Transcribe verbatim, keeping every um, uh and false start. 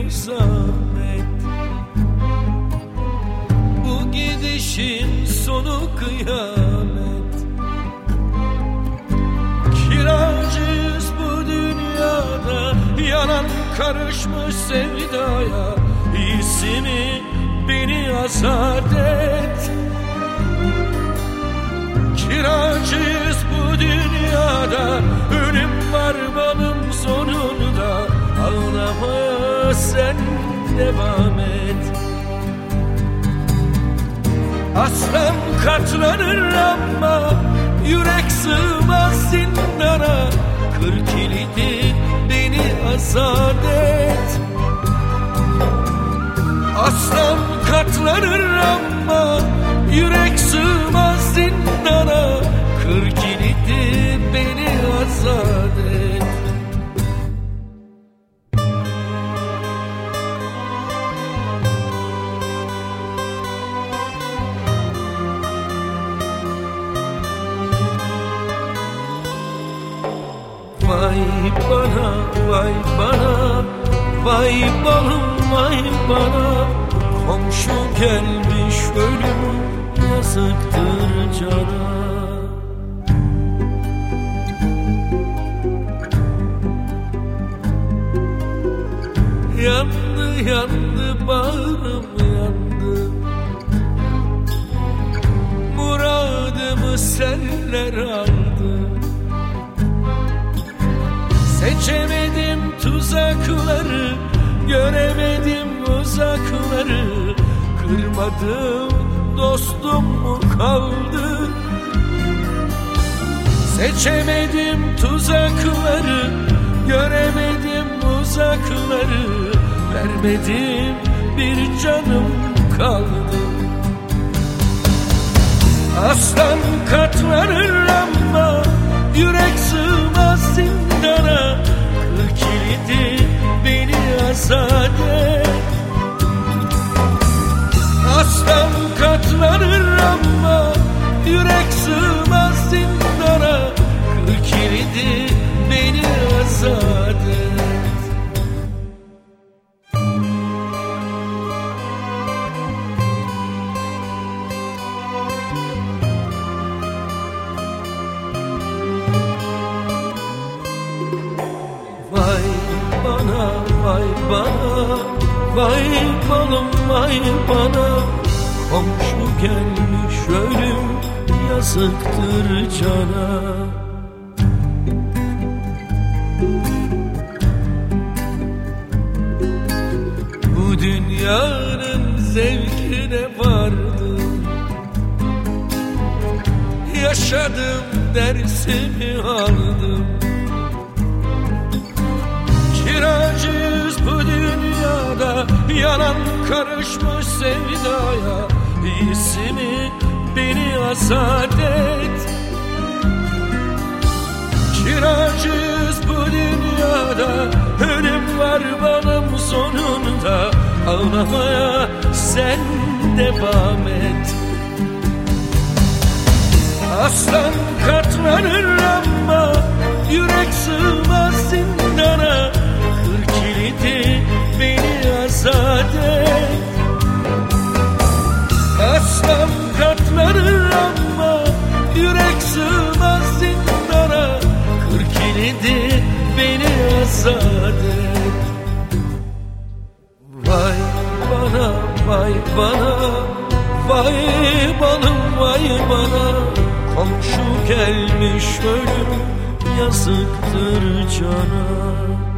zahmet. Bu gidişin sonu kıyamet. Kiracıyız bu dünyada, yalan karışmış sevdaya. İyisi mi beni azat et. Kiracıyız bu dünyada, ölüm var balım sonunda. Ağlamaya sen devam et. Aslan katlanır ama yürek sığmaz zindana. Kır kilidi beni azat et. Aslan katlanır ama yürek sığmaz zindana. Kır kilidi beni azat et. Vay bana, vay bana, vay balım vay bana. Komşu gelmiş ölüm, yazıktır cana. Yandı yandı bağrım yandı. Muradımı seller aldı. Seçemedim tuzakları, göremedim uzakları. Kırmadım dostum mu kaldı? Seçemedim tuzakları, göremedim uzakları. Vermedim bir canım kaldı. Aslan katlanır ama yürek sığmaz zindana. Kır kilidi beni azat et. Aslan katlanır ama yürek sığmaz zindana. Kır kilidi beni azat et. Vay bana, vay bana, vay balım vay bana. Komşu gelmiş ölüm, yazıktır cana. Bu dünyanın zevkine vardım. Yaşadım, dersimi aldım. Kiracıyız bu dünyada, yalan karışmış sevdaya. İyisi mi beni azat et. Kiracıyız bu dünyada, ölüm var balım sonunda. Ağlamaya sen devam et. Aslan katlanır ama yürek sığmaz zindana. Kır kilidi beni azat et. Aslan katlanır ama yürek sığmaz zindana. Kır kilidi beni azat et. Vay bana, vay bana, vay balım vay bana. Komşu gelmiş ölüm, yazıktır cana.